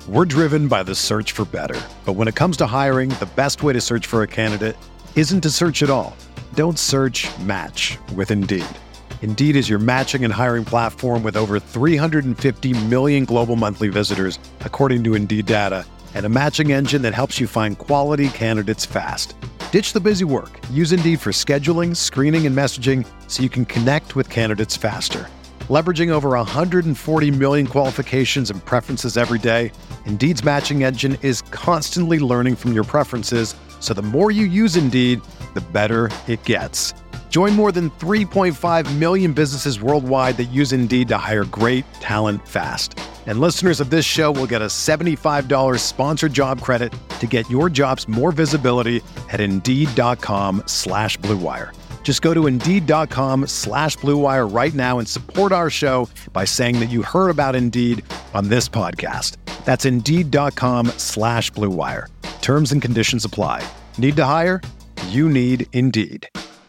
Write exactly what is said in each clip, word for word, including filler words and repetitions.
We're driven by the search for better. But when it comes to hiring, the best way to search for a candidate isn't to search at all. Don't search, match with Indeed. Indeed is your matching and hiring platform with over three hundred fifty million global monthly visitors, according to Indeed data, and a matching engine that helps you find quality candidates fast. Ditch the busy work. Use Indeed for scheduling, screening, and messaging so you can connect with candidates faster. Leveraging over one hundred forty million qualifications and preferences every day, Indeed's matching engine is constantly learning from your preferences, so the more you use Indeed, the better it gets. Join more than three point five million businesses worldwide that use Indeed to hire great talent fast. And listeners of this show will get a seventy-five dollars sponsored job credit to get your jobs more visibility at Indeed.com slash Blue Wire. Just go to Indeed.com slash Blue Wire right now and support our show by saying that you heard about Indeed on this podcast. That's Indeed.com slash Blue Wire. Terms and conditions apply. Need to hire? You need Indeed.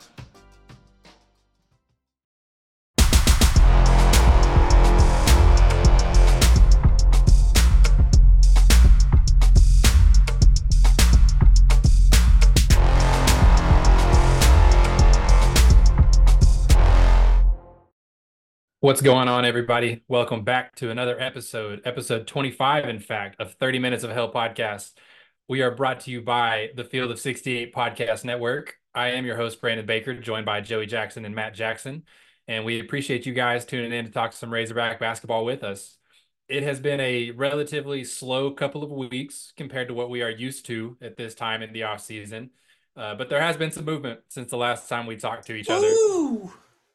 What's going on, everybody? Welcome back to another episode, episode twenty-five, in fact, of thirty Minutes of Hell podcast. We are brought to you by the Field of sixty-eight Podcast Network. I am your host, Brandon Baker, joined by Joey Jackson and Matt Jackson, and we appreciate you guys tuning in to talk some Razorback basketball with us. It has been a relatively slow couple of weeks compared to what we are used to at this time in the offseason, uh, but there has been some movement since the last time we talked to each other. Ooh.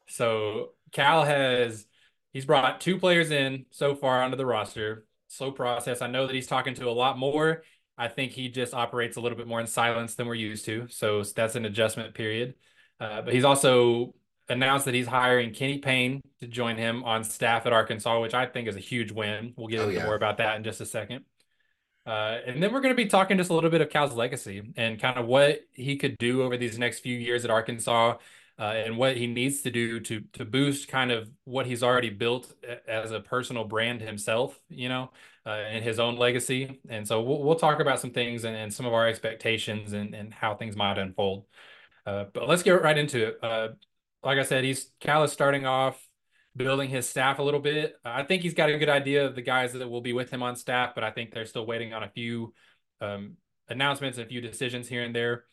So Cal has, he's brought two players in so far onto the roster. Slow process. I know that he's talking to a lot more. I think he just operates a little bit more in silence than we're used to. So that's an adjustment period. Uh, but he's also announced that he's hiring Kenny Payne to join him on staff at Arkansas, which I think is a huge win. We'll get oh, into yeah. more about that in just a second. Uh, and then we're going to be talking just a little bit of Cal's legacy and kind of what he could do over these next few years at Arkansas. Uh, and what he needs to do to to boost kind of what he's already built as a personal brand himself, you know, uh, and his own legacy. And so we'll, we'll talk about some things and, and some of our expectations and, and how things might unfold. Uh, but let's get right into it. Uh, like I said, he's Cal is starting off building his staff a little bit. I think he's got a good idea of the guys that will be with him on staff, but I think they're still waiting on a few um, announcements and a few decisions here and there.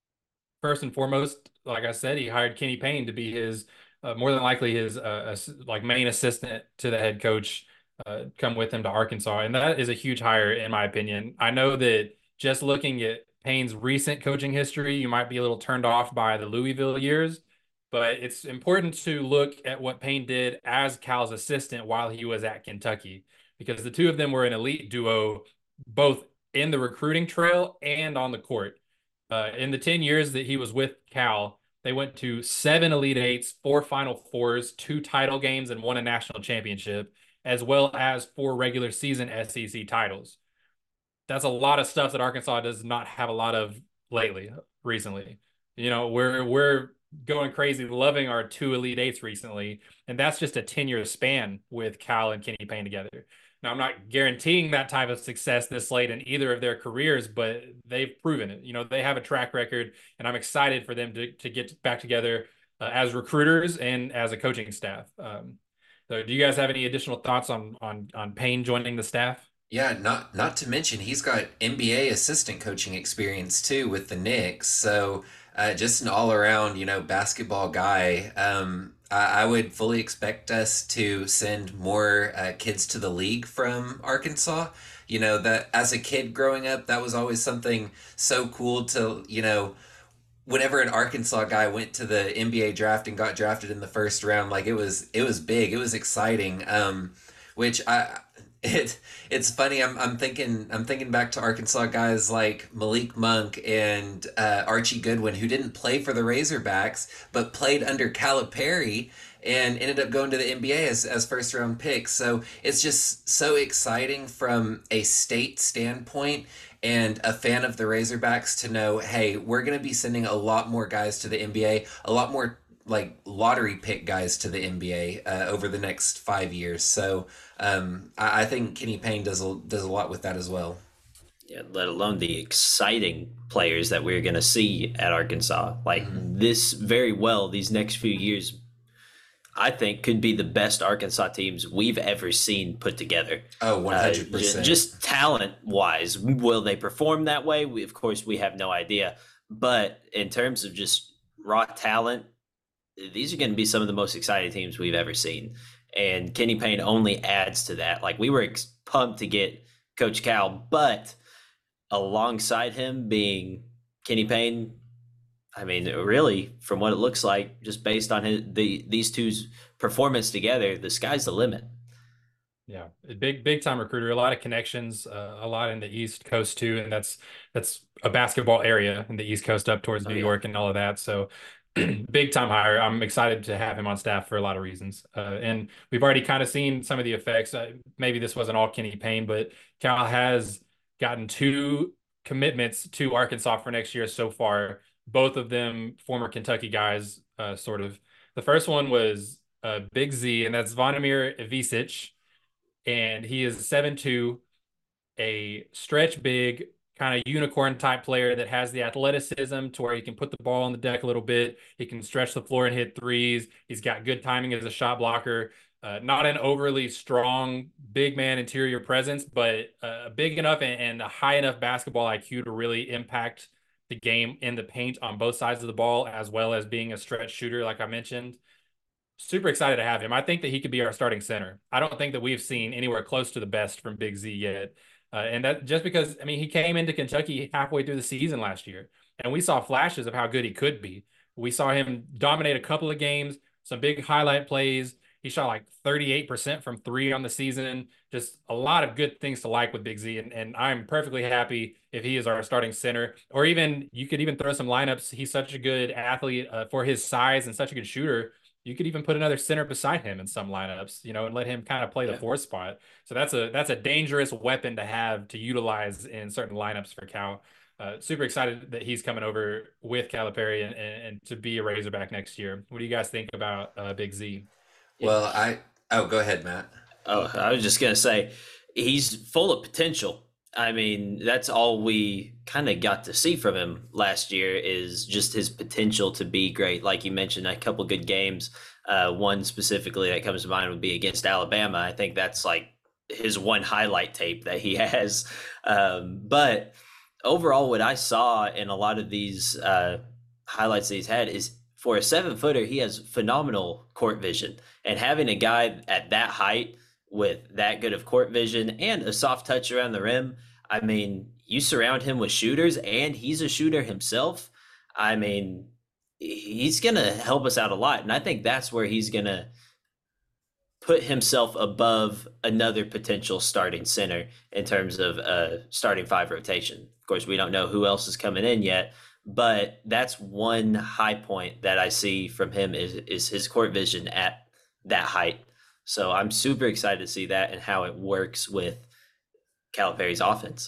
First and foremost, like I said, he hired Kenny Payne to be his, uh, more than likely his uh, like main assistant to the head coach, uh, come with him to Arkansas. And that is a huge hire, in my opinion. I know that just looking at Payne's recent coaching history, you might be a little turned off by the Louisville years, but it's important to look at what Payne did as Cal's assistant while he was at Kentucky, because the two of them were an elite duo, both in the recruiting trail and on the court. Uh, in the ten years that he was with Cal, they went to seven Elite Eights, four Final Fours, two title games, and won a national championship, as well as four regular season S E C titles. That's a lot of stuff that Arkansas does not have a lot of lately, recently. You know, we're we're going crazy, loving our two Elite Eights recently, and that's just a ten-year span with Cal and Kenny Payne together. Now, I'm not guaranteeing that type of success this late in either of their careers, but they've proven it. You know, they have a track record, and I'm excited for them to, to get back together uh, as recruiters and as a coaching staff. Um, so do you guys have any additional thoughts on on on Payne joining the staff? Yeah, not not to mention he's got N B A assistant coaching experience too with the Knicks. So uh, just an all-around, you know, basketball guy. Um, I would fully expect us to send more uh, kids to the league from Arkansas. You know, that as a kid growing up, that was always something so cool to, you know, whenever an Arkansas guy went to the N B A draft and got drafted in the first round, like it was, it was big, it was exciting. Um, which I, it, it's funny. I'm, I'm thinking, I'm thinking back to Arkansas guys like Malik Monk and uh, Archie Goodwin, who didn't play for the Razorbacks, but played under Calipari and ended up going to the N B A as, as first round picks. So it's just so exciting from a state standpoint and a fan of the Razorbacks to know, hey, we're going to be sending a lot more guys to the N B A, a lot more like lottery pick guys to the N B A uh, over the next five years. So um, I, I think Kenny Payne does a, does a lot with that as well. Yeah, let alone the exciting players that we're going to see at Arkansas. Like mm-hmm. this very well, these next few years, I think could be the best Arkansas teams we've ever seen put together. Oh, one hundred percent. Uh, just, just talent-wise, will they perform that way? We, of course, we have no idea. But in terms of just raw talent, these are going to be some of the most exciting teams we've ever seen. And Kenny Payne only adds to that. Like, we were ex- pumped to get Coach Cal, but alongside him being Kenny Payne, I mean, really, from what it looks like, just based on his, the these two's performance together, the sky's the limit. Yeah, big big time recruiter, a lot of connections, uh, a lot in the East Coast too, and that's that's a basketball area in the East Coast up towards New oh, yeah. York and all of that. So big time hire. I'm excited to have him on staff for a lot of reasons, uh, and we've already kind of seen some of the effects. Uh, maybe this wasn't all Kenny Payne, but Cal has gotten two commitments to Arkansas for next year so far. Both of them former Kentucky guys, uh, sort of. The first one was uh, Big Z, and that's Zvonimir Ivisic. And he is seven two, a stretch big, kind of unicorn type player that has the athleticism to where he can put the ball on the deck a little bit. He can stretch the floor and hit threes. He's got good timing as a shot blocker. Uh, not an overly strong big man interior presence, but uh, big enough and, and a high enough basketball I Q to really impact the game in the paint on both sides of the ball, as well as being a stretch shooter, like I mentioned. Super excited to have him. I think that he could be our starting center. I don't think that we've seen anywhere close to the best from Big Z yet. Uh, and that just because, I mean, he came into Kentucky halfway through the season last year, and we saw flashes of how good he could be. We saw him dominate a couple of games, some big highlight plays. He shot like thirty-eight percent from three on the season. Just a lot of good things to like with Big Z. And, and I'm perfectly happy if he is our starting center, or even you could even throw some lineups. He's such a good athlete uh, for his size and such a good shooter. You could even put another center beside him in some lineups, you know, and let him kind of play the yeah. fourth spot. So that's a that's a dangerous weapon to have to utilize in certain lineups for Cal. Uh, super excited that he's coming over with Calipari and, and, and to be a Razorback next year. What do you guys think about uh, Big Z? Well, I oh, go ahead, Matt. Oh, I was just gonna say he's full of potential. I mean, that's all we kind of got to see from him last year is just his potential to be great. Like you mentioned, a couple good games. Uh, one specifically that comes to mind would be against Alabama. I think that's like his one highlight tape that he has. Um, but overall, what I saw in a lot of these uh, highlights that he's had is for a seven footer, he has phenomenal court vision. And having a guy at that height with that good of court vision and a soft touch around the rim, I mean, you surround him with shooters and he's a shooter himself. I mean, he's going to help us out a lot. And I think that's where he's going to put himself above another potential starting center in terms of uh, starting five rotation. Of course, we don't know who else is coming in yet, but that's one high point that I see from him is, is his court vision at that height. So I'm super excited to see that and how it works with Calipari's offense.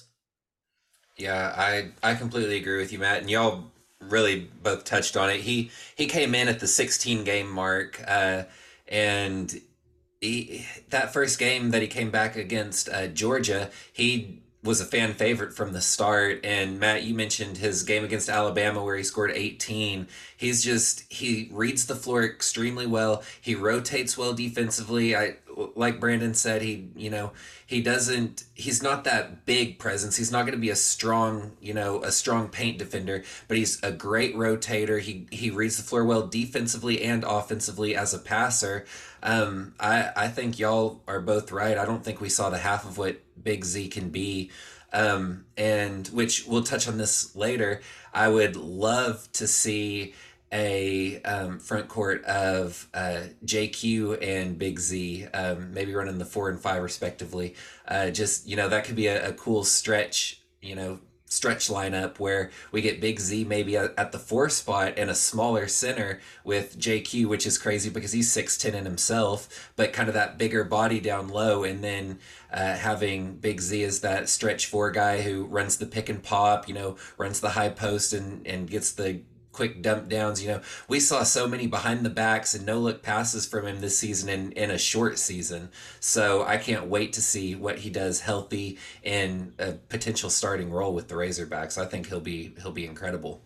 Yeah, I I completely agree with you, Matt, and y'all really both touched on it. He he came in at the sixteen game mark, uh, and he, that first game that he came back against uh, Georgia, he was a fan favorite from the start. And Matt, you mentioned his game against Alabama where he scored eighteen. He's just, he reads the floor extremely well. He rotates well defensively. I, like Brandon said, he, you know, he doesn't, he's not that big presence. He's not going to be a strong, you know, a strong paint defender, but he's a great rotator. He, he reads the floor well defensively and offensively as a passer. Um, I, I think y'all are both right. I don't think we saw the half of what Big Z can be. Um, and which we'll touch on this later. I would love to see a um, front court of uh, J Q and Big Z, um, maybe running the four and five respectively. Uh, just, you know, that could be a, a cool stretch, you know, stretch lineup where we get Big Z maybe at, at the four spot and a smaller center with J Q, which is crazy because he's six ten in himself, but kind of that bigger body down low. And then uh, having Big Z as that stretch four guy who runs the pick and pop, you know, runs the high post and, and gets the quick dump downs. You know, we saw so many behind the backs and no look passes from him this season in, in a short season. So I can't wait to see what he does healthy in a potential starting role with the Razorbacks. I think he'll be he'll be incredible.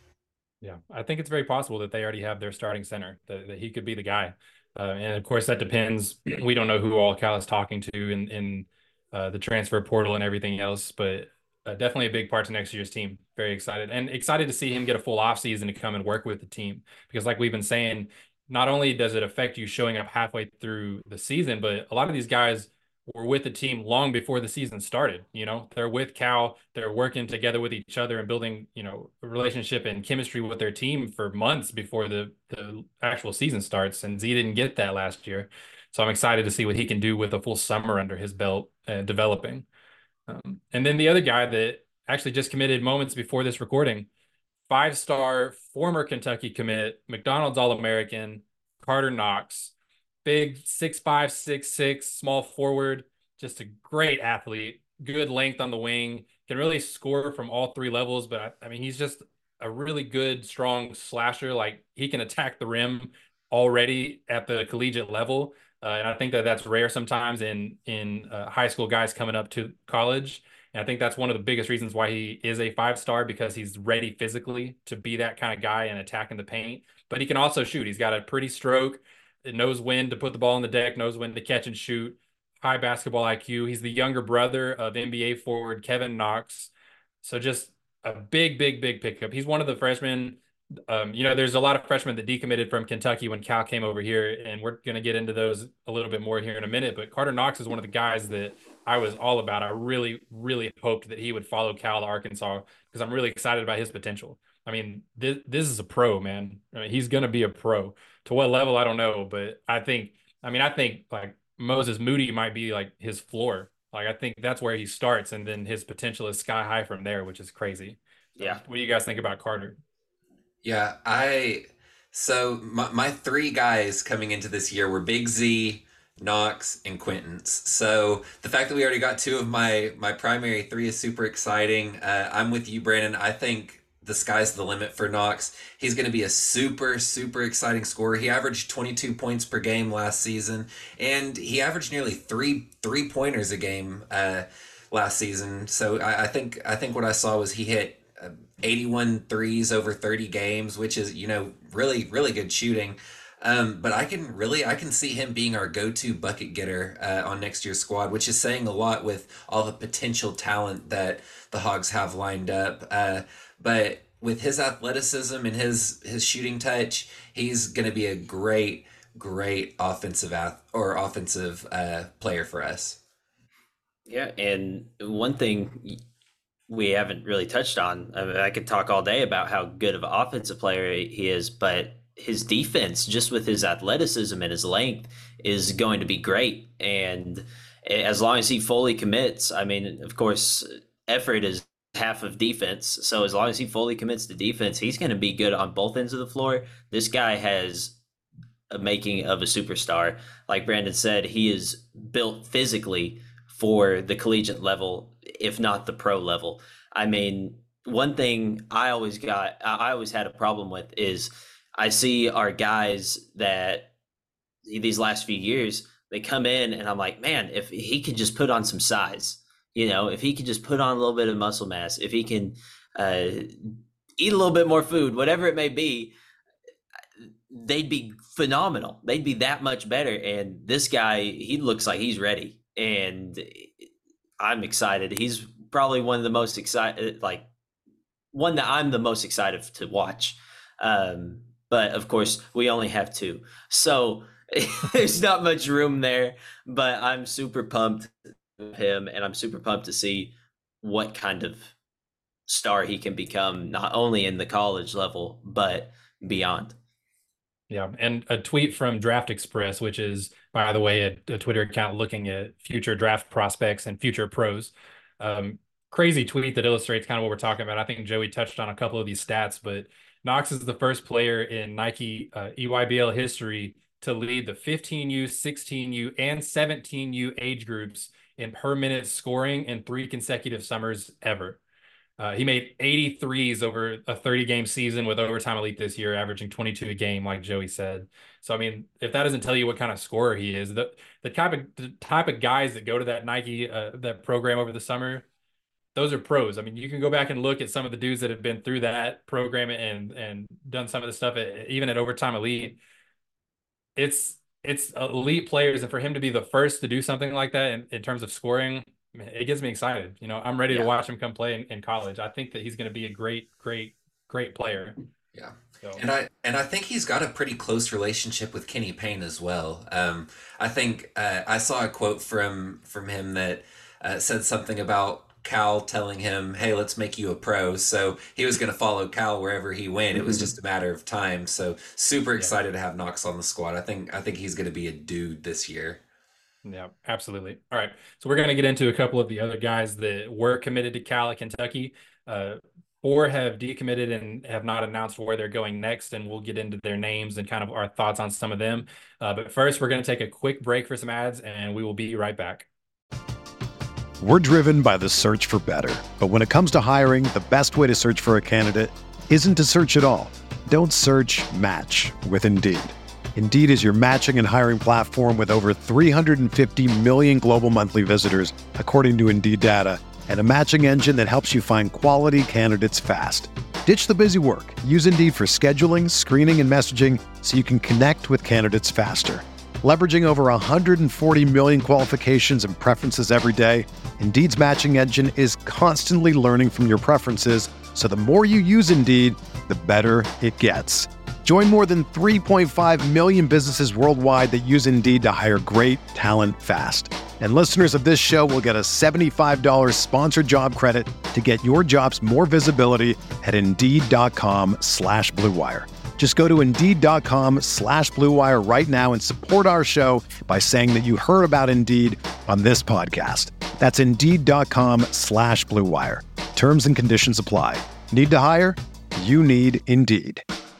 Yeah, I think it's very possible that they already have their starting center, that, that he could be the guy. Uh, and of course, that depends. We don't know who all Cal is talking to in, in uh, the transfer portal and everything else, but uh, definitely a big part to next year's team. Very excited and excited to see him get a full offseason to come and work with the team. Because like we've been saying, not only does it affect you showing up halfway through the season, but a lot of these guys were with the team long before the season started. You know, they're with Cal, they're working together with each other and building, you know, a relationship and chemistry with their team for months before the, the actual season starts. And Z didn't get that last year. So I'm excited to see what he can do with a full summer under his belt and developing. Um, and then the other guy that actually just committed moments before this recording, five-star former Kentucky commit, McDonald's All-American, Carter Knox. Big six five, six six, small forward, just a great athlete, good length on the wing, can really score from all three levels. But I, I mean, he's just a really good, strong slasher. Like he can attack the rim already at the collegiate level. Uh, and I think that that's rare sometimes in, in uh, high school guys coming up to college. And I think that's one of the biggest reasons why he is a five-star, because he's ready physically to be that kind of guy and attacking the paint. But he can also shoot. He's got a pretty stroke. It knows when to put the ball on the deck, knows when to catch and shoot, high basketball I Q. He's the younger brother of N B A forward Kevin Knox. So just a big, big, big pickup. He's one of the freshmen. Um, you know, there's a lot of freshmen that decommitted from Kentucky when Cal came over here, and we're going to get into those a little bit more here in a minute. But Carter Knox is one of the guys that I was all about. I really, really hoped that he would follow Cal to Arkansas because I'm really excited about his potential. I mean, this, this is a pro, man. I mean, he's going to be a pro. To what level, I don't know, but I think, I mean, I think like Moses Moody might be like his floor. Like, I think that's where he starts, and then his potential is sky high from there, which is crazy. Yeah. What do you guys think about Carter? Yeah, I so my, my three guys coming into this year were Big Z, Knox, and Quintance. So the fact that we already got two of my my primary three is super exciting. Uh, I'm with you, Brandon. I think the sky's the limit for Knox. He's going to be a super, super exciting scorer. He averaged twenty-two points per game last season, and he averaged nearly three three pointers a game uh, last season. So I, I think I think what I saw was he hit uh, eighty-one threes over thirty games, which is, you know, really, really good shooting. Um, but I can really, I can see him being our go-to bucket getter uh, on next year's squad, which is saying a lot with all the potential talent that the Hogs have lined up. Uh, but with his athleticism and his his shooting touch, he's going to be a great, great offensive ath- or offensive uh, player for us. Yeah, and one thing we haven't really touched on, I mean, I could talk all day about how good of an offensive player he is, but his defense, just with his athleticism and his length, is going to be great. And as long as he fully commits, I mean, of course, effort is half of defense. So as long as he fully commits to defense, he's going to be good on both ends of the floor. This guy has a making of a superstar. Like Brandon said, he is built physically for the collegiate level, if not the pro level. I mean, one thing I always got, I always had a problem with is I see our guys that these last few years, they come in and I'm like, man, if he could just put on some size, you know, if he could just put on a little bit of muscle mass, if he can uh, eat a little bit more food, whatever it may be, they'd be phenomenal. They'd be that much better. And this guy, he looks like he's ready. And I'm excited. He's probably one of the most excited, like one that I'm the most excited to watch. Um, but of course, we only have two. So there's not much room there, but I'm super pumped with him, and I'm super pumped to see what kind of star he can become, not only in the college level, but beyond. Yeah, and a tweet from Draft Express, which is, by the way, a, a Twitter account looking at future draft prospects and future pros. Um, crazy tweet that illustrates kind of what we're talking about. I think Joey touched on a couple of these stats, but Knox is the first player in Nike uh, E Y B L history to lead the fifteen U, sixteen U, and seventeen U age groups in per minute scoring in three consecutive summers ever. Uh, he made eighty-threes over a thirty-game season with Overtime Elite this year, averaging twenty-two a game, like Joey said. So, I mean, if that doesn't tell you what kind of scorer he is, the the type of the type of guys that go to that Nike uh, that program over the summer, those are pros. I mean, you can go back and look at some of the dudes that have been through that program and and done some of the stuff, at, even at Overtime Elite. It's it's elite players, and for him to be the first to do something like that in, in terms of scoring, it gets me excited. You know, I'm ready yeah. to watch him come play in, in college. I think that he's going to be a great, great, great player. Yeah. So. And I and I think he's got a pretty close relationship with Kenny Payne as well. Um, I think uh, I saw a quote from from him that uh, said something about Cal telling him, "Hey, let's make you a pro." So he was going to follow Cal wherever he went. It was just a matter of time. So super excited yeah. to have Knox on the squad. I think I think he's going to be a dude this year. Yeah, absolutely. All right, so we're going to get into a couple of the other guys that were committed to Cal at Kentucky. Uh, four have decommitted and have not announced where they're going next, and we'll get into their names and kind of our thoughts on some of them. Uh, but first, we're going to take a quick break for some ads, and we will be right back. We're driven by the search for better. But when it comes to hiring, the best way to search for a candidate isn't to search at all. Don't search, match with Indeed. Indeed is your matching and hiring platform with over three hundred fifty million global monthly visitors, according to Indeed data, and a matching engine that helps you find quality candidates fast. Ditch the busy work. Use Indeed for scheduling, screening, and messaging so you can connect with candidates faster. Leveraging over one hundred forty million qualifications and preferences every day, Indeed's matching engine is constantly learning from your preferences, so the more you use Indeed, the better it gets. Join more than three point five million businesses worldwide that use Indeed to hire great talent fast. And listeners of this show will get a seventy-five dollars sponsored job credit to get your jobs more visibility at Indeed.com slash Blue Wire. Just go to Indeed.com slash Blue Wire right now and support our show by saying that you heard about Indeed on this podcast. That's Indeed.com slash Blue Wire. Terms and conditions apply. Need to hire? You need Indeed.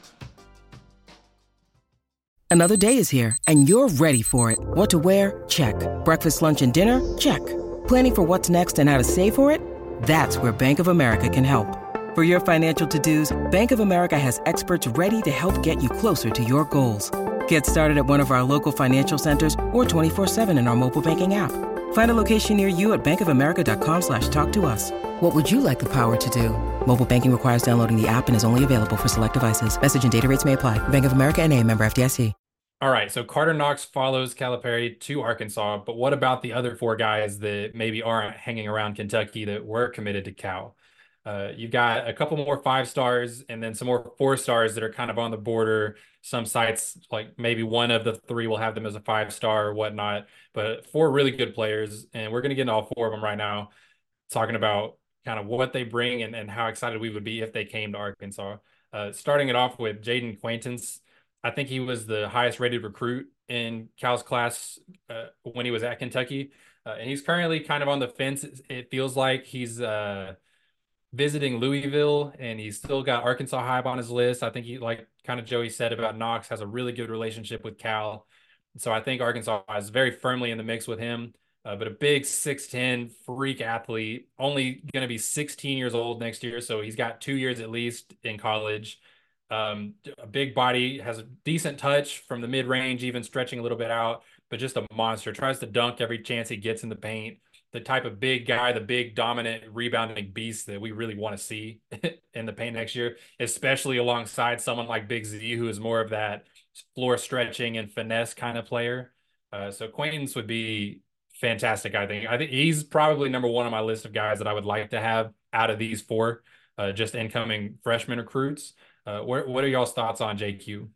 Another day is here, and you're ready for it. What to wear? Check. Breakfast, lunch, and dinner? Check. Planning for what's next and how to save for it? That's where Bank of America can help. For your financial to-dos, Bank of America has experts ready to help get you closer to your goals. Get started at one of our local financial centers or twenty-four seven in our mobile banking app. Find a location near you at bankofamerica.com slash talk to us. What would you like the power to do? Mobile banking requires downloading the app and is only available for select devices. Message and data rates may apply. Bank of America N A, member F D I C. All right, so Carter Knox follows Calipari to Arkansas, but what about the other four guys that maybe aren't hanging around Kentucky that were committed to Cal? Uh, you've got a couple more five stars and then some more four stars that are kind of on the border. Some sites, like maybe one of the three will have them as a five star or whatnot, but four really good players. And we're going to get into all four of them right now, talking about kind of what they bring and, and how excited we would be if they came to Arkansas. Uh, starting it off with Jaden Quaintance. I think he was the highest rated recruit in Cal's class uh, when he was at Kentucky. Uh, and he's currently kind of on the fence. It feels like he's uh, visiting Louisville, and he's still got Arkansas high up on his list. I think he, like kind of Joey said about Knox, has a really good relationship with Cal. So I think Arkansas is very firmly in the mix with him. Uh, but a big six ten freak athlete, only going to be sixteen years old next year. So he's got two years at least in college. Um, a big body, has a decent touch from the mid-range, even stretching a little bit out, but just a monster. Tries to dunk every chance he gets in the paint. The type of big guy, the big dominant rebounding beast that we really want to see in the paint next year, especially alongside someone like Big Z, who is more of that floor stretching and finesse kind of player. Uh, so Quaintance would be fantastic, I think. I think he's probably number one on my list of guys that I would like to have out of these four, uh, just incoming freshman recruits. Uh, what, what are y'all's thoughts on J Q?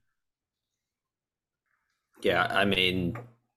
Yeah, I mean,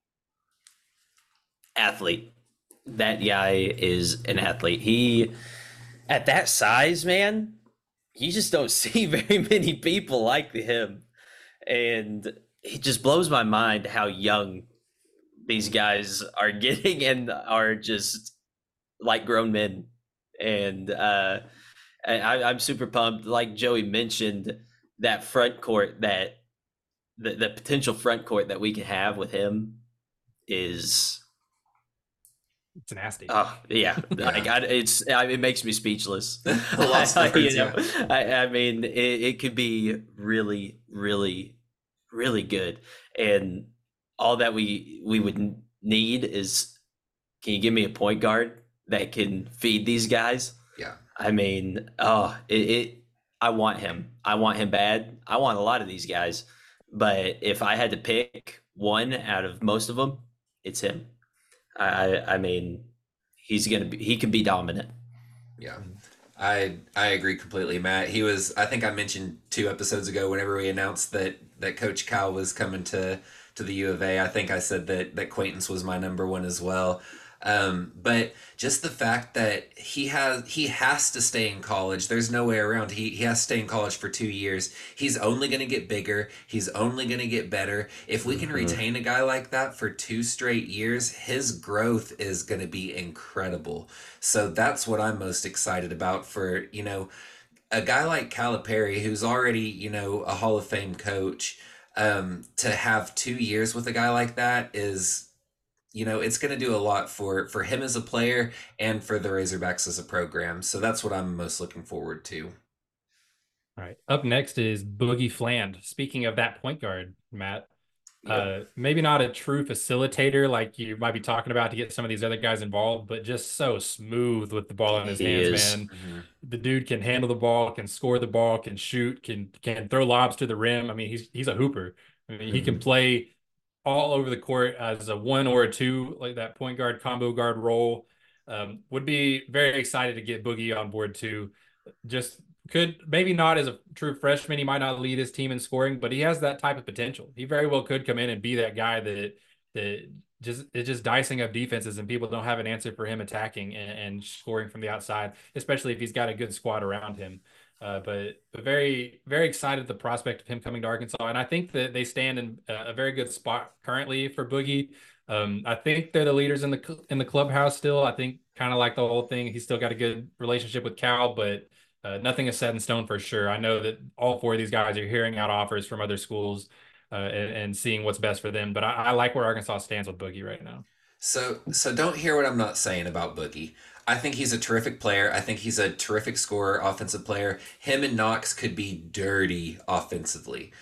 athlete. That guy is an athlete. He, at that size, man, you just don't see very many people like him. And it just blows my mind how young these guys are getting and are just like grown men. And uh, I, I'm super pumped. Like Joey mentioned, that front court, that the, the potential front court that we can have with him is It's nasty. Oh yeah, Yeah. like I, it's I, it makes me speechless. Lost for words, you know, yeah. I, I mean, it, it could be really, really, really good, and all that we we would n- need is, can you give me a point guard that can feed these guys? Yeah. I mean, oh, it, it. I want him. I want him bad. I want a lot of these guys, but if I had to pick one out of most of them, it's him. I, I I mean, he's gonna be. He can be dominant. Yeah. I I agree completely, Matt. He was, I think I mentioned two episodes ago whenever we announced that that Coach Cal was coming to to the U of A. I think I said that that Quaintance was my number one as well. Um, but just the fact that he has he has to stay in college. There's no way around. He he has to stay in college for two years. He's only going to get bigger. He's only going to get better. If we can Mhm. retain a guy like that for two straight years, his growth is going to be incredible. So that's what I'm most excited about for, you know, a guy like Calipari, who's already, you know, a Hall of Fame coach, um, to have two years with a guy like that is, you know, it's going to do a lot for for him as a player and for the Razorbacks as a program. So that's what I'm most looking forward to. All right. Up next is Boogie Fland. Speaking of that point guard, Matt, Yep. uh, maybe not a true facilitator like you might be talking about to get some of these other guys involved, but just so smooth with the ball in his He hands, is. man. Mhm. The dude can handle the ball, can score the ball, can shoot, can can throw lobs to the rim. I mean, he's he's a hooper. I mean, he can Mhm. play all over the court as a one or a two, like that point guard combo guard role. Um, would be very excited to get Boogie on board too. Just could maybe not as a true freshman, he might not lead his team in scoring, but he has that type of potential. He very well could come in and be that guy that that just it's just dicing up defenses and people don't have an answer for him attacking and, and scoring from the outside, especially if he's got a good squad around him. Uh, but but very very excited at the prospect of him coming to Arkansas, and I think that they stand in a, a very good spot currently for Boogie. Um, I think they're the leaders in the cl- in the clubhouse still. I think kind of like the whole thing. He's still got a good relationship with Cal, but uh, nothing is set in stone for sure. I know that all four of these guys are hearing out offers from other schools uh, and, and seeing what's best for them. But I, I like where Arkansas stands with Boogie right now. So so don't hear what I'm not saying about Boogie. I think he's a terrific player. I think he's a terrific scorer, offensive player. Him and Knox could be dirty offensively.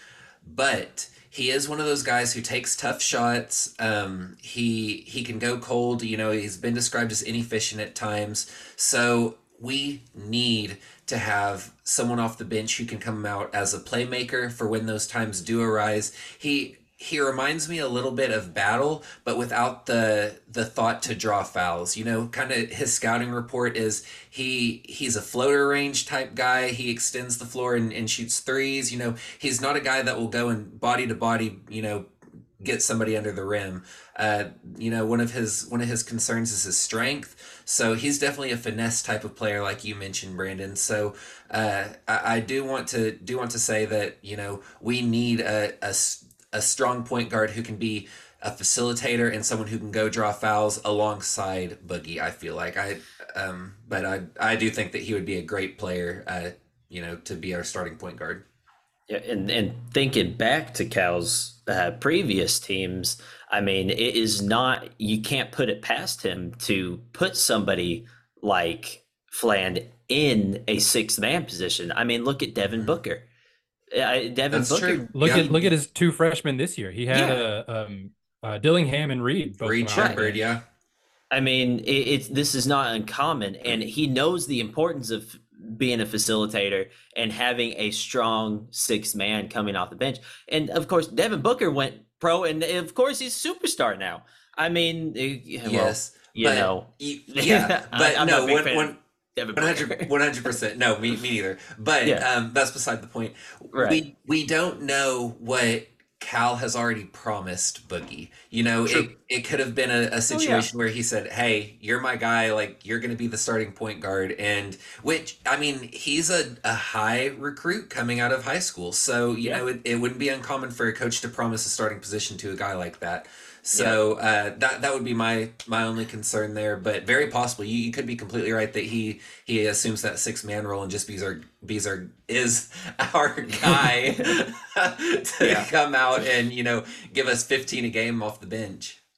But he is one of those guys who takes tough shots. Um, he he can go cold. You know, he's been described as inefficient at times. So we need to have someone off the bench who can come out as a playmaker for when those times do arise. He he reminds me a little bit of Battle, but without the the thought to draw fouls. You know, kind of his scouting report is he he's a floater range type guy. He extends the floor and, and shoots threes. You know, he's not a guy that will go and body to body, you know, get somebody under the rim. Uh, you know, one of his one of his concerns is his strength. So he's definitely a finesse type of player, like you mentioned, Brandon. So uh, I, I do want to do want to say that, you know, we need a, a s- a strong point guard who can be a facilitator and someone who can go draw fouls alongside Boogie. I feel like I, um, but I I do think that he would be a great player, uh, you know, to be our starting point guard. Yeah, and and thinking back to Cal's uh, previous teams, I mean, it is not, you can't put it past him to put somebody like Fland in a sixth man position. I mean, look at Devin Mhm. Booker. Uh, Devin That's Booker. true. Look Yeah. at look at his two freshmen this year. He had Yeah. uh, um, uh, Dillingham and Reed both Reed come out. Shepard, yeah. I mean, it, it's this is not uncommon, and he knows the importance of being a facilitator and having a strong sixth man coming off the bench. And of course, Devin Booker went pro, and of course, he's a superstar now. I mean, eh, well, Yes, you but know, you- yeah, I- but I'm no, not a big one, fan one, of Devin one Booker. hundred, one hundred percent. No, me, me neither. But Yeah. um, that's beside the point. Right. We we don't know what Cal has already promised Boogie. You know, True. it, it could have been a, a situation where he said, "Hey, you're my guy. Like, you're going to be the starting point guard." And which, I mean, he's a, a high recruit coming out of high school, so you Yeah. know, it, it wouldn't be uncommon for a coach to promise a starting position to a guy like that. So uh, that that would be my my only concern there, but very possible. You, you could be completely right that he he assumes that six man role and just bees our bees our is our guy to Yeah. come out and, you know, give us fifteen a game off the bench.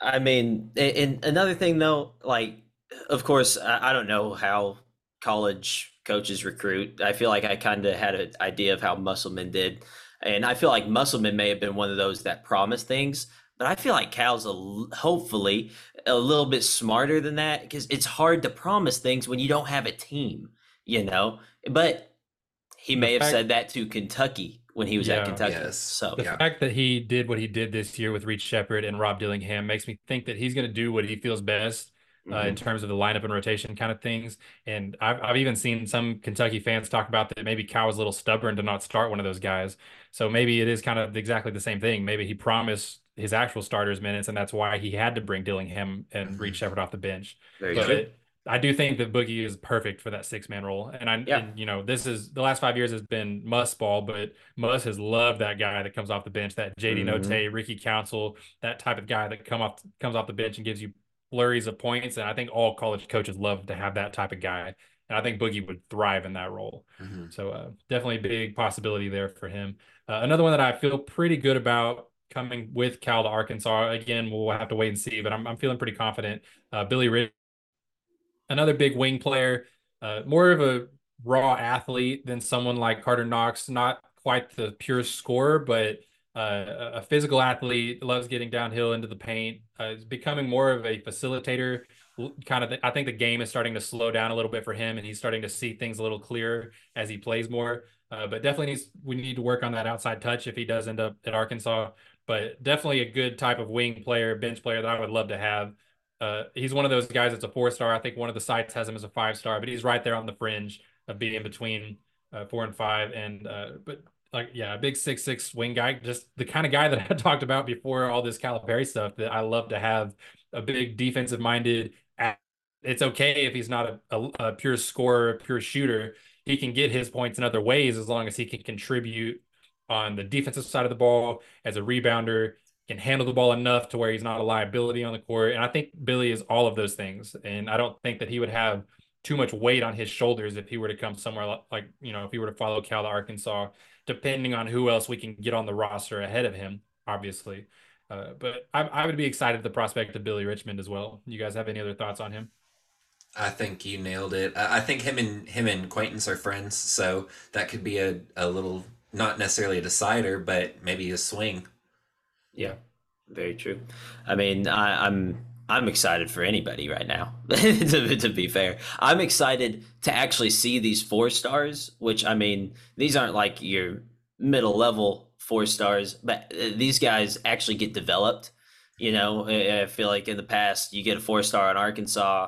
I mean, and another thing though, like, of course, I I don't know how college coaches recruit. I feel like I kind of had an idea of how Musselman did, and I feel like Musselman may have been one of those that promised things. But I feel like Cal's a, l- hopefully a little bit smarter than that because it's hard to promise things when you don't have a team, you know. But he The may have fact, said that to Kentucky when he was at yeah, Kentucky. Yes. So the Yeah. fact that he did what he did this year with Reed Shepard and Rob Dillingham makes me think that he's going to do what he feels best uh, in mhm. terms of the lineup and rotation kind of things. And I've I've even seen some Kentucky fans talk about that maybe Cal was a little stubborn to not start one of those guys. So maybe it is kind of exactly the same thing. Maybe he promised his actual starters minutes, and that's why he had to bring Dillingham and Reed Mhm. Shepard off the bench. Very Yeah. true. But I do think that Boogie is perfect for that six man role. And I, Yeah. and you know, this is the last five years has been Muss ball, but Muss has loved that guy that comes off the bench, that J D hmm Note, Ricky Council, that type of guy that come off comes off the bench and gives you flurries of points. And I think all college coaches love to have that type of guy. And I think Boogie would thrive in that role. Mhm. So uh, definitely a big possibility there for him. Uh, another one that I feel pretty good about coming with Cal to Arkansas. Again, we'll have to wait and see, but I'm, I'm feeling pretty confident. Uh, Billy Rich, another big wing player, uh, more of a raw athlete than someone like Carter Knox. Not quite the pure scorer, but uh, a physical athlete, loves getting downhill into the paint. Uh, is becoming more of a facilitator. Kind of, th- I think the game is starting to slow down a little bit for him, and he's starting to see things a little clearer as he plays more. Uh, but definitely needs we need to work on that outside touch if he does end up at Arkansas. But definitely a good type of wing player, bench player that I would love to have. Uh, he's one of those guys that's a four star. I think one of the sites has him as a five star, but he's right there on the fringe of being in between uh, four and five. And uh, but like yeah, a big six six wing guy, just the kind of guy that I talked about before all this Calipari stuff. That I love to have a big defensive minded. It's okay if he's not a, a, a pure scorer, a pure shooter. He can get his points in other ways as long as he can contribute on the defensive side of the ball as a rebounder, can handle the ball enough to where he's not a liability on the court. And I think Billy is all of those things. And I don't think that he would have too much weight on his shoulders if he were to come somewhere like, you know, if he were to follow Cal to Arkansas, depending on who else we can get on the roster ahead of him, obviously. Uh, but I, I would be excited at the prospect of Billy Richmond as well. You guys have any other thoughts on him? I think you nailed it. I I think him and him and Quaintance are friends, so that could be a, a little not necessarily a decider, but maybe a swing. Yeah, very true. I mean, I, I'm I'm excited for anybody right now. to, to be fair, I'm excited to actually see these four stars. Which I mean, these aren't like your middle level four stars, but uh, these guys actually get developed. You know, I I feel like in the past you get a four star in Arkansas,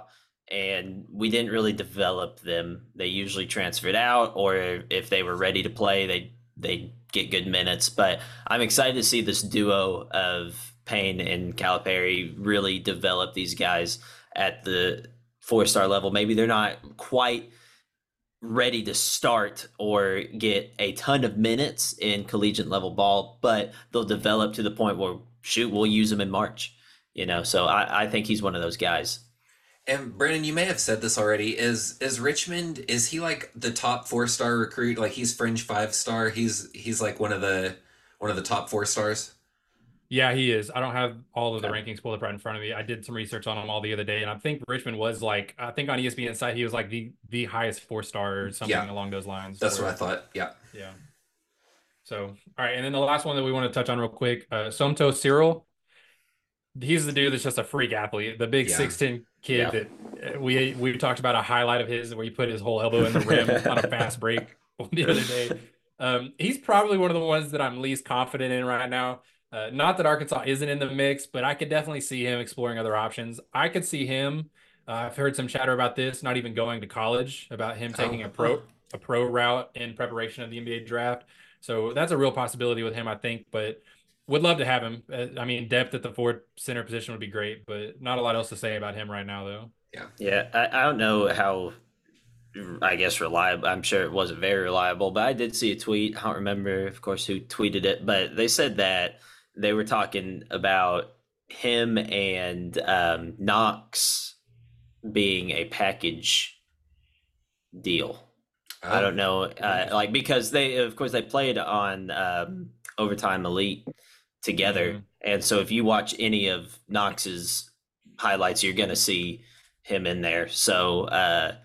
and we didn't really develop them. They usually transferred out, or if they were ready to play, they they get good minutes. But I'm excited to see this duo of Payne and Calipari really develop these guys at the four star level. Maybe they're not quite ready to start or get a ton of minutes in collegiate level ball, but they'll develop to the point where shoot, we'll use them in March. You know, so I, I think he's one of those guys. And Brandon, you may have said this already. Is is Richmond? Is he like the top four star recruit? Like he's fringe five star. He's he's like one of the one of the top four stars. Yeah, he is. I don't have all of the Okay. rankings pulled up right in front of me. I did some research on him all the other day, and I think Richmond was like, I think on E S P N site, he was like the the highest four star or something Yeah. along those lines. That's where- what I thought. Yeah. Yeah. So, all right, and then the last one that we want to touch on real quick, uh, Somto Cyril. He's the dude that's just a freak athlete, the big Yeah. six ten kid Yeah. that uh, we we talked about a highlight of his where he put his whole elbow in the rim on a fast break the other day. Um, he's probably one of the ones that I'm least confident in right now. Uh, not that Arkansas isn't in the mix, but I could definitely see him exploring other options. I could see him. Uh, I've heard some chatter about this, not even going to college, about him taking Oh, a pro huh. a pro route in preparation of the N B A draft. So that's a real possibility with him, I think. But would love to have him. Uh, I mean, depth at the forward center position would be great, but not a lot else to say about him right now, though. Yeah, I, I don't know how, I guess, reliable. I'm sure it wasn't very reliable, but I did see a tweet. I don't remember, of course, who tweeted it, but they said that they were talking about him and um, Knox being a package deal. I don't know, uh, like because they, of course, they played on um, Overtime Elite together. Mm-hmm. And so if you watch any of Knox's highlights, you're going to see him in there. So uh,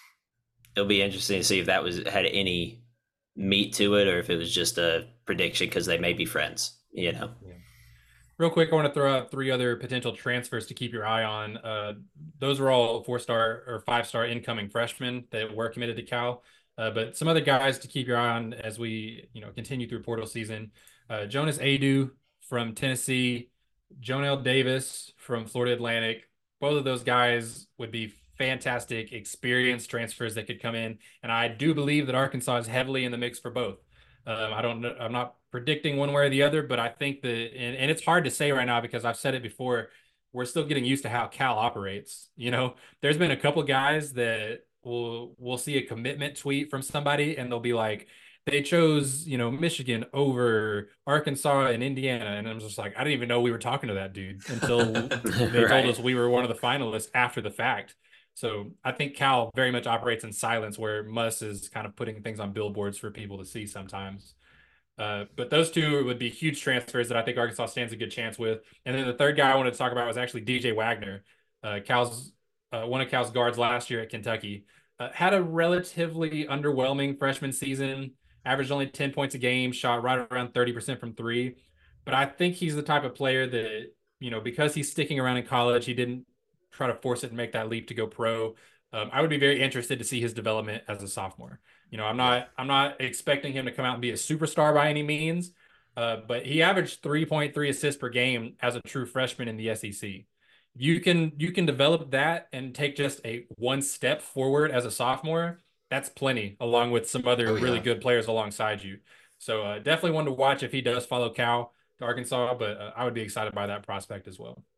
it'll be interesting to see if that was had any meat to it or if it was just a prediction because they may be friends, you know. Yeah. Real quick, I want to throw out three other potential transfers to keep your eye on. Uh, those were all four-star or five-star incoming freshmen that were committed to Cal. Uh, but some other guys to keep your eye on as we, you know, continue through portal season. Uh, Jonas Adu from Tennessee, Jonell Davis from Florida Atlantic. Both of those guys would be fantastic experienced transfers that could come in. And I do believe that Arkansas is heavily in the mix for both. Um, I don't know. I'm not predicting one way or the other, but I think that, and, and it's hard to say right now because I've said it before, we're still getting used to how Cal operates. You know, there's been a couple guys that will, we'll see a commitment tweet from somebody and they'll be like, they chose, you know, Michigan over Arkansas and Indiana. And I'm just like, I didn't even know we were talking to that dude until they right. told us we were one of the finalists after the fact. So I think Cal very much operates in silence where Muss is kind of putting things on billboards for people to see sometimes. Uh, but those two would be huge transfers that I think Arkansas stands a good chance with. And then the third guy I wanted to talk about was actually D J Wagner, uh, Cal's uh, one of Cal's guards last year at Kentucky. Uh, had a relatively underwhelming freshman season, averaged only ten points a game, shot right around thirty percent from three. But I think he's the type of player that, you know, because he's sticking around in college, he didn't try to force it and make that leap to go pro. Um, I would be very interested to see his development as a sophomore. You know, I'm not, I'm not expecting him to come out and be a superstar by any means, uh, but he averaged three point three assists per game as a true freshman in the S E C. You can, you can develop that and take just a one step forward as a sophomore. That's plenty, along with some other oh, yeah. really good players alongside you. So uh, definitely one to watch if he does follow Cal to Arkansas, but uh, I would be excited by that prospect as well.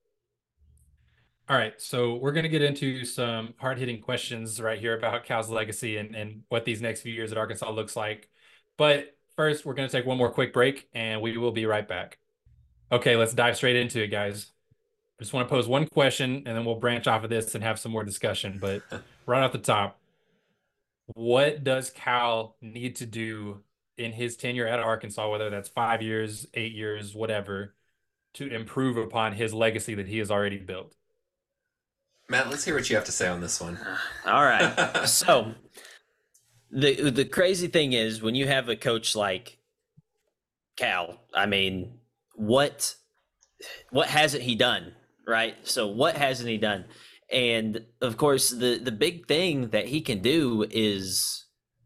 All right, so we're going to get into some hard-hitting questions right here about Cal's legacy and, and what these next few years at Arkansas looks like. But first, we're going to take one more quick break, and we will be right back. Okay, let's dive straight into it, guys. I just want to pose one question, and then we'll branch off of this and have some more discussion. But right off the top, what does Cal need to do in his tenure at Arkansas, whether that's five years, eight years, whatever, to improve upon his legacy that he has already built? Matt, let's hear what you have to say on this one. All right. So the the crazy thing is when you have a coach like Cal, I mean, what what hasn't he done, right? So what hasn't he done? And of course, the the big thing that he can do is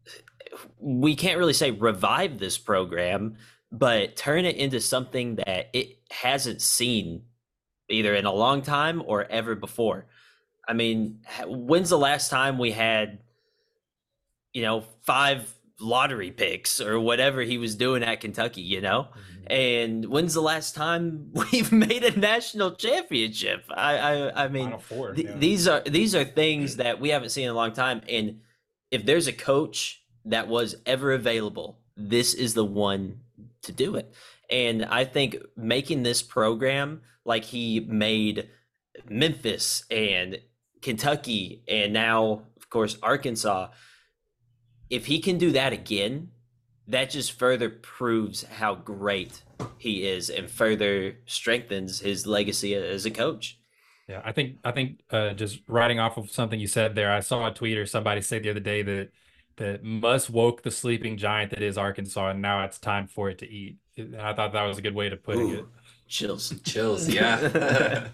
we can't really say revive this program, but turn it into something that it hasn't seen either in a long time or ever before. I mean, when's the last time we had, you know, five lottery picks or whatever he was doing at Kentucky, you know? Mm-hmm. And when's the last time we've made a national championship? I I, I mean, four, th- yeah. these are these are things that we haven't seen in a long time. And if there's a coach that was ever available, this is the one to do it. And I think making this program like he made Memphis and Kentucky and now, of course, Arkansas, if he can do that again, that just further proves how great he is and further strengthens his legacy as a coach. Yeah, I think I think uh, just riding off of something you said there, I saw a tweet or somebody say the other day that that Muss woke the sleeping giant that is Arkansas, and now it's time for it to eat. And I thought that was a good way to put it. Chills. Chills, yeah.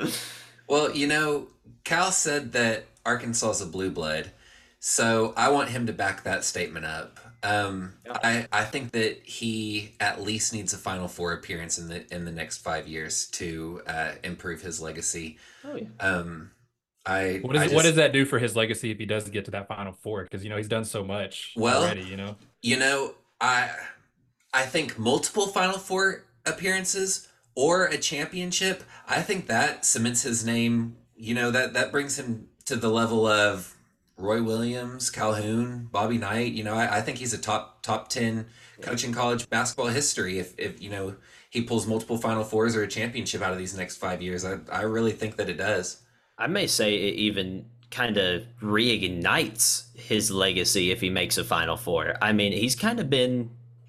Well, you know, Cal said that Arkansas is a blue blood, so I want him to back that statement up. Um, yeah. I, I think that he at least needs a Final Four appearance in the in the next five years to uh, improve his legacy. Oh yeah. Um, I what, is, I just, what does that do for his legacy if he does get to that Final Four? Because you know he's done so much well, already. You know. You know, I I think multiple Final Four appearances or a championship, I think that cements his name. You know, that that brings him to the level of Roy Williams, Calhoun, Bobby Knight. You know, I, I think he's a top top ten coach in college basketball history. If if you know he pulls multiple Final Fours or a championship out of these next five years, I I really think that it does. I may say it even kind of reignites his legacy if he makes a Final Four. I mean, he's kind of been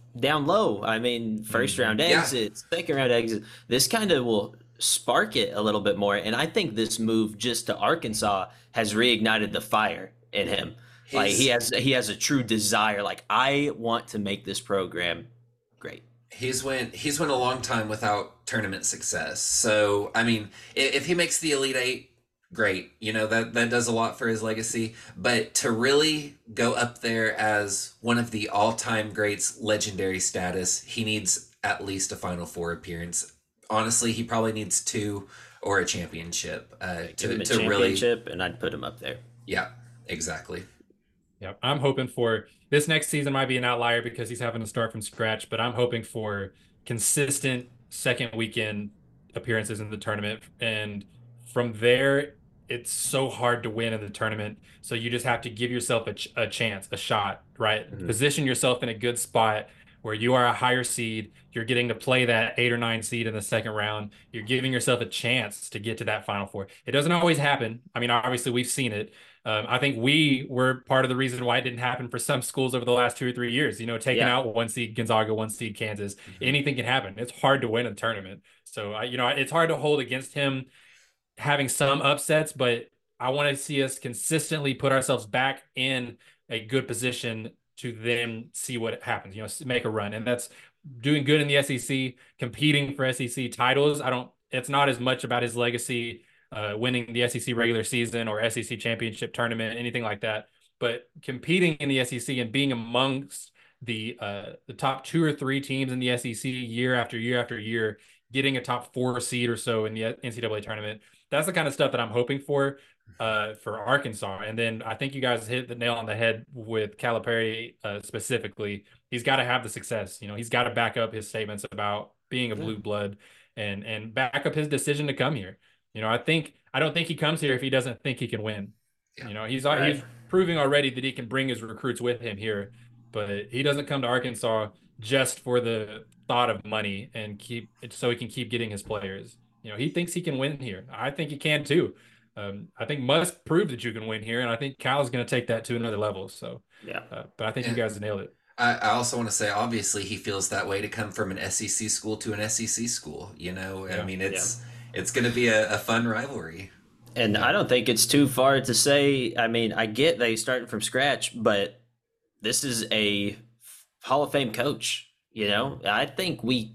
down low. I mean, first round Yeah. exit, second round exit. This kind of will spark it a little bit more. And I think this move just to Arkansas has reignited the fire in him. Like he He's- has he has a true desire. Like, I want to make this program great. He's went he's went a long time without tournament success. So I mean, if, if he makes the Elite Eight, great. You know, that that does a lot for his legacy. But to really go up there as one of the all-time greats, legendary status, he needs at least a Final Four appearance. Honestly, he probably needs two or a championship uh, Give to him a to really. championship, and I'd put him up there. Yeah, exactly. Yeah, I'm hoping for this next season might be an outlier because he's having to start from scratch, but I'm hoping for consistent second weekend appearances in the tournament. And from there, it's so hard to win in the tournament. So you just have to give yourself a, ch- a chance, a shot, right? Mhm. Position yourself in a good spot where you are a higher seed. You're getting to play that eight or nine seed in the second round. You're giving yourself a chance to get to that Final Four. It doesn't always happen. I mean, obviously, we've seen it. Um, I think we were part of the reason why it didn't happen for some schools over the last two or three years. You know, taking Yeah. out one seed Gonzaga, one seed Kansas. Mhm. Anything can happen. It's hard to win a tournament. So, I, you know, it's hard to hold against him having some upsets, but I want to see us consistently put ourselves back in a good position to then see what happens, you know, make a run. And that's doing good in the S E C, competing for S E C titles. I don't, it's not as much about his legacy, uh, winning the S E C regular season or S E C championship tournament, anything like that. But competing in the S E C and being amongst the uh, the top two or three teams in the S E C year after year after year, getting a top four seed or so in the N C double A tournament, that's the kind of stuff that I'm hoping for uh, for Arkansas. And then I think you guys hit the nail on the head with Calipari uh, specifically. He's got to have the success. You know, he's got to back up his statements about being a Yeah. blue blood and and back up his decision to come here. You know, I think I don't think he comes here if he doesn't think he can win. Yeah. You know, he's Right. he's proving already that he can bring his recruits with him here, but he doesn't come to Arkansas just for the thought of money and keep so he can keep getting his players. You know, he thinks he can win here. I think he can too. Um, I think Musk proved that you can win here, and I think Cal's going to take that to another level. So, Yeah. uh, but I think you Yeah. guys nailed it. I, I also want to say, obviously, he feels that way to come from an S E C school to an S E C school. You know, I Yeah. mean, it's it's going to be a, a fun rivalry. And I don't think it's too far to say. I mean, I get they starting from scratch, but this is a Hall of Fame coach. You know, I think we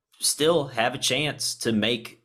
still have a chance to make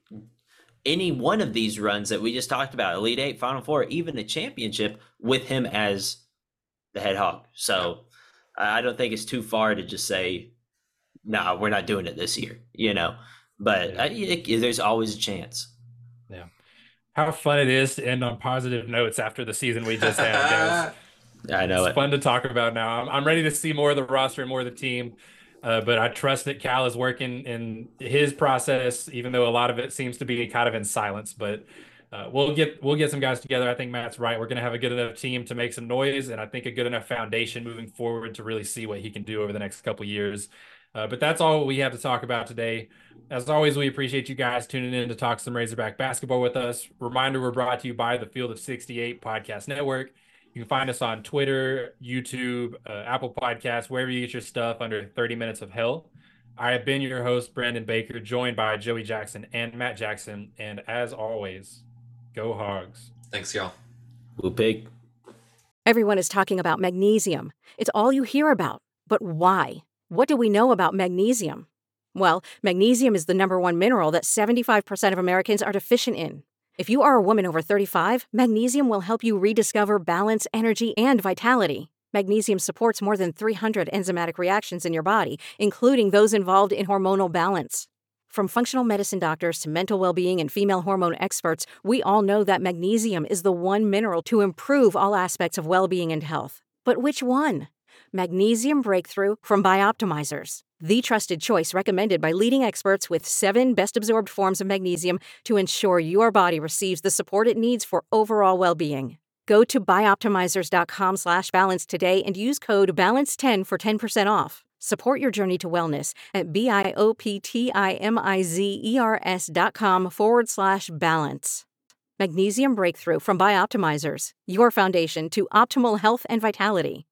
any one of these runs that we just talked about, Elite Eight, Final Four, even a championship with him as the head hog. So I don't think it's too far to just say, no, nah, we're not doing it this year, you know, but Yeah. I, it, there's always a chance. Yeah. How fun it is to end on positive notes after the season we just had, guys. I know It's it. fun to talk about now. I'm, I'm ready to see more of the roster and more of the team. Uh, but I trust that Cal is working in his process, even though a lot of it seems to be kind of in silence. But uh, we'll get we'll get some guys together. I think Matt's right. We're going to have a good enough team to make some noise, and I think a good enough foundation moving forward to really see what he can do over the next couple of years. Uh, but that's all we have to talk about today. As always, we appreciate you guys tuning in to talk some Razorback basketball with us. Reminder, we're brought to you by the Field of sixty-eight Podcast Network. You can find us on Twitter, YouTube, uh, Apple Podcasts, wherever you get your stuff under thirty minutes of hell. I have been your host, Brandon Baker, joined by Joey Jackson and Matt Jackson. And as always, go Hogs. Thanks, y'all. Woo pig. Everyone is talking about magnesium. It's all you hear about. But why? What do we know about magnesium? Well, magnesium is the number one mineral that seventy-five percent of Americans are deficient in. If you are a woman over thirty-five, magnesium will help you rediscover balance, energy, and vitality. Magnesium supports more than three hundred enzymatic reactions in your body, including those involved in hormonal balance. From functional medicine doctors to mental well-being and female hormone experts, we all know that magnesium is the one mineral to improve all aspects of well-being and health. But which one? Magnesium Breakthrough from Bioptimizers, the trusted choice recommended by leading experts with seven best-absorbed forms of magnesium to ensure your body receives the support it needs for overall well-being. Go to bioptimizers.com slash balance today and use code balance ten for ten percent off. Support your journey to wellness at B-I-O-P-T-I-M-I-Z-E-R-S dot com forward slash balance. Magnesium Breakthrough from Bioptimizers, your foundation to optimal health and vitality.